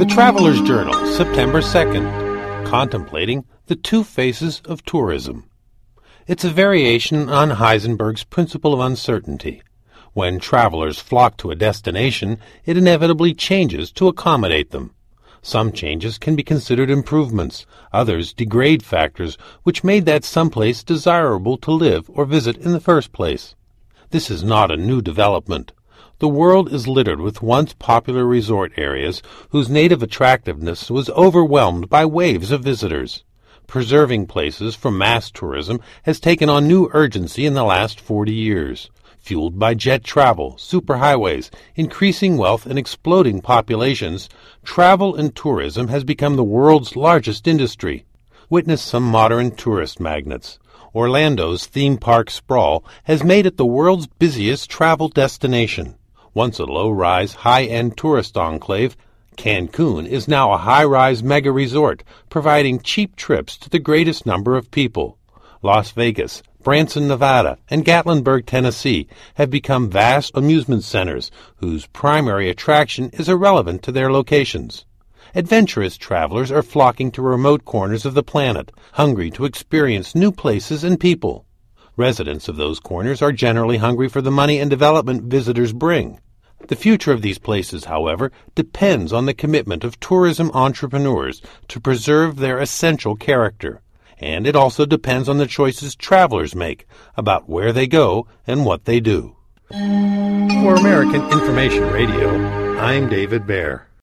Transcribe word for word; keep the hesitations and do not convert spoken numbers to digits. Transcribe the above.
The Traveler's Journal, September second, contemplating the two faces of tourism. It's a variation on Heisenberg's principle of uncertainty. When travelers flock to a destination, it inevitably changes to accommodate them. Some changes can be considered improvements, others degrade factors which made that someplace desirable to live or visit in the first place. This is not a new development. The world is littered with once popular resort areas whose native attractiveness was overwhelmed by waves of visitors. Preserving places from mass tourism has taken on new urgency in the last forty years. Fueled by jet travel, superhighways, increasing wealth, and exploding populations, travel and tourism has become the world's largest industry. Witness some modern tourist magnets. Orlando's theme park sprawl has made it the world's busiest travel destination. Once a low-rise, high-end tourist enclave, Cancun is now a high-rise mega-resort, providing cheap trips to the greatest number of people. Las Vegas, Branson, Nevada, and Gatlinburg, Tennessee have become vast amusement centers whose primary attraction is irrelevant to their locations. Adventurous travelers are flocking to remote corners of the planet, hungry to experience new places and people. Residents of those corners are generally hungry for the money and development visitors bring. The future of these places, however, depends on the commitment of tourism entrepreneurs to preserve their essential character. And it also depends on the choices travelers make about where they go and what they do. For American Information Radio, I'm David Baer.